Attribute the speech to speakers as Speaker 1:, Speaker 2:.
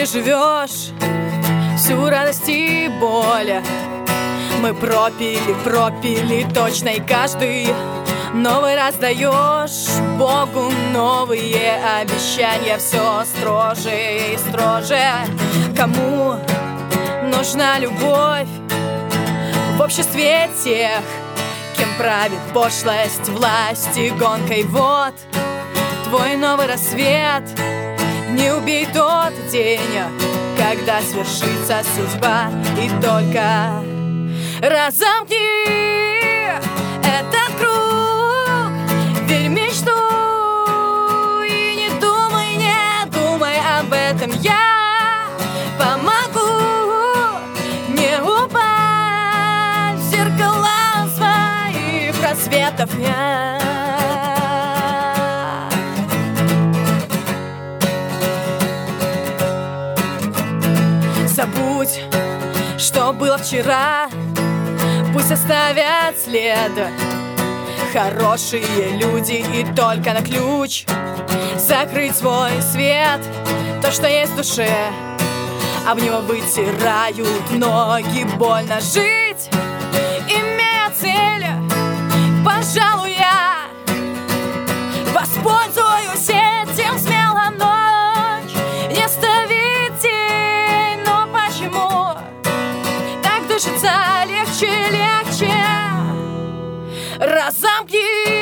Speaker 1: переживешь всю радость и боль. Мы пропили точно, и каждый новый раз даешь Богу новые обещания. Все строже и строже. Кому нужна любовь в обществе тех, кем правит пошлость, власть и гонкой? Вот твой новый рассвет. Не убей тот день, когда свершится судьба, и только разомкни этот круг. Верь в мечту и не думай об этом. Я помогу не упасть в зеркала своих рассветов. Забудь, что было вчера, пусть оставят след хорошие люди, и только на ключ закрыть свой свет. То, что есть в душе, об него вытирают ноги. Больно жить, имея цель. Пожалуй, я воспользуюсь этим смело. Ночь не ставит тень, но почему так дышится легче? Разомкни